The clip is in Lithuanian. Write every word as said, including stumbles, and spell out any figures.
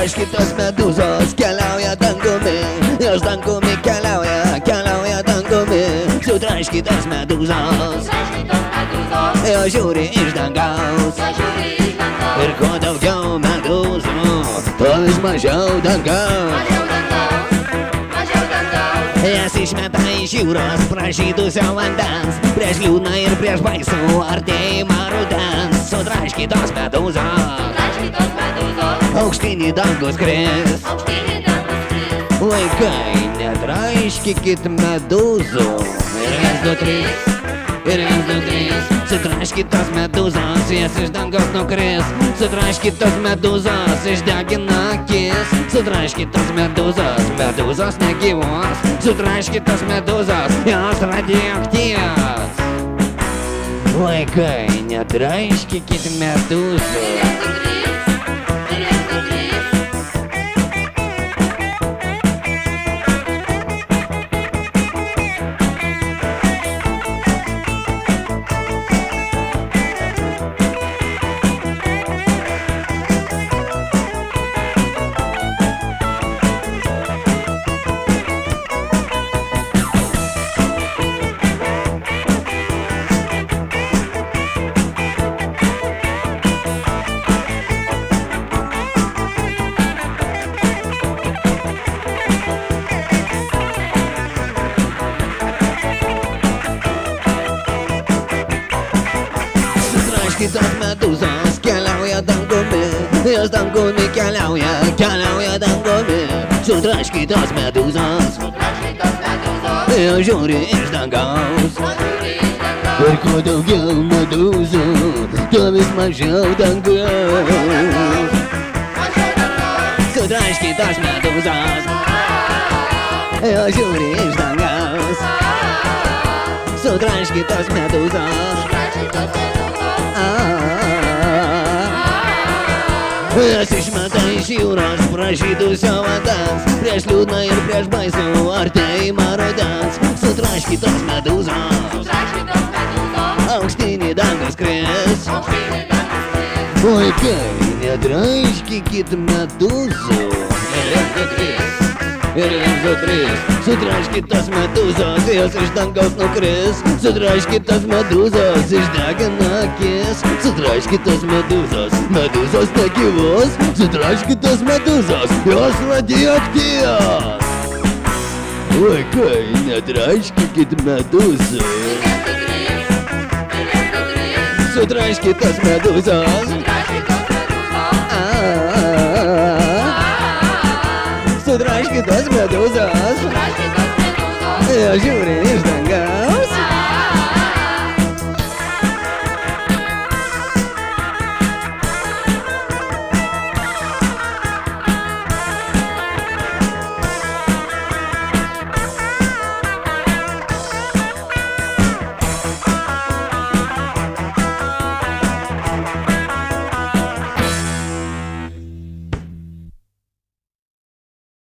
Sutraškytos medūzos keliauja dangumi, jos dangumi keliauja, keliauja dangumi. Sutraškytos medūzos, jos žiūri iš dangaus. Ir kuo daugiau medūzų, tuo vis mažiau dangaus. Jas išmeta iš jūros pražydusio vandens, prieš liūdną ir prieš baisų artėjimą rudens. Sutraškytos medūzos, aukštyn į dangų skris. Vaikai, netraiškykit medūzų. Ir viens, du, trys, ir viens, du, trys. Sutraškytos medūzos, jas iš dangaus nukris. Sutraškytos medūzos, išdegina akis. Sutraškytos medūzos, medūzos negyvos. Sutraškytos medūzos, jos radioaktyvios. Vaikai, netraiškykit medūzų. Sutraškytos medūzos keliauja dangumi, jos dangumi keliauja, keliauja dangumi. Sutraškytos medūzos, jos žiūri iš dangaus. Ir kuo daugiau medūzų, tuo vis mažiau dangaus. Sutraškytos medūzos, jos žiūri iš dangaus. Sutraškytos medūzos, jas išmeta iš jūros pražydusio vandens, prieš liūdną ir prieš baisų artėjimą rudens. Sutraškytos medūzos, aukštyn į dangų skris. Vaikai, netraiškykit medūzų. Ir viens, du, trys, ir viens, du, trys. Sutraškytos medūzos, jos iš dangaus nukris. Sutraškytos medūzos, išdegina akis. Sutraškytos medūzos, medūzos negyvos. Sutraškytos medūzos, jos radioaktyvios. Vaikai, netraiškykit medūzų. Sutraškytos medūzos, sutraškytos medūzos, jos žiūri iš dangaus.